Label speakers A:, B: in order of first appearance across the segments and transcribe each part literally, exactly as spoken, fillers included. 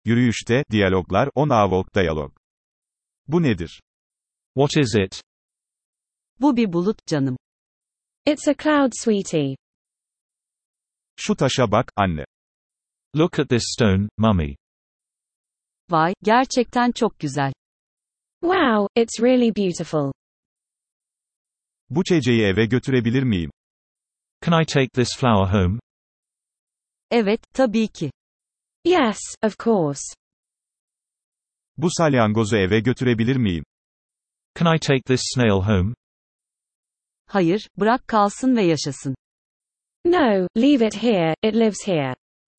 A: Yürüyüşte, diyaloglar, on a walk dialog. Bu nedir?
B: What is it?
C: Bu bir bulut, canım.
D: It's a cloud, sweetie.
A: Şu taşa bak, anne.
B: Look at this stone, mummy.
C: Vay, gerçekten çok güzel.
D: Wow, it's really beautiful.
A: Bu çiçeği eve götürebilir miyim?
B: Can I take this flower home?
C: Evet, tabii ki.
D: Yes, of course.
A: Bu salyangozu eve götürebilir miyim?
B: Can I take this snail home?
C: Hayır, bırak kalsın ve yaşasın.
D: No, leave it here, it lives here.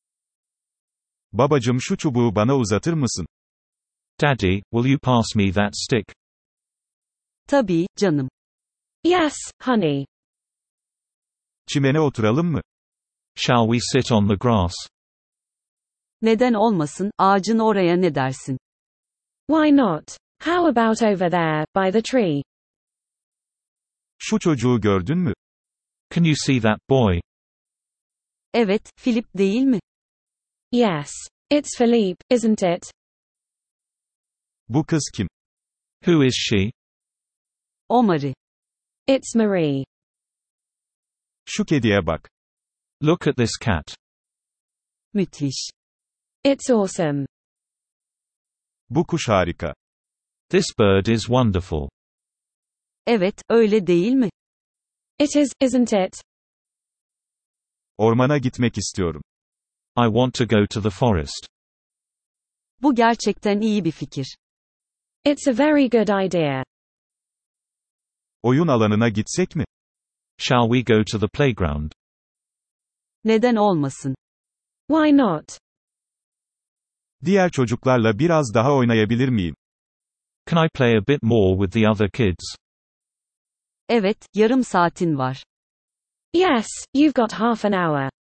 A: Babacım şu çubuğu bana uzatır mısın?
B: Daddy, will you pass me that stick?
C: Tabii, canım.
D: Yes, honey.
A: Çimene oturalım mı?
B: Shall we sit on the grass?
C: Neden olmasın, ağacın oraya ne dersin?
D: Why not? How about over there, by the tree?
A: Şu çocuğu gördün mü?
B: Can you see that boy?
C: Evet, Philip değil mi?
D: Yes. It's Philippe, isn't it?
A: Bu kız kim?
B: Who is she?
C: O Marie.
D: It's Marie.
A: Şu kediye bak.
B: Look at this cat.
C: Müthiş.
D: It's awesome.
A: Bu kuş harika.
B: This bird is wonderful.
C: Evet, öyle değil mi?
D: It is, isn't it?
A: Ormana gitmek istiyorum.
B: I want to go to the forest.
C: Bu gerçekten iyi bir fikir.
D: It's a very good idea.
A: Oyun alanına gitsek mi?
B: Shall we go to the playground?
C: Neden olmasın?
D: Why not?
A: Diğer çocuklarla biraz daha oynayabilir miyim?
B: Can I play a bit more with the other kids?
C: Evet, yarım saatin var.
D: Yes, you've got half an hour.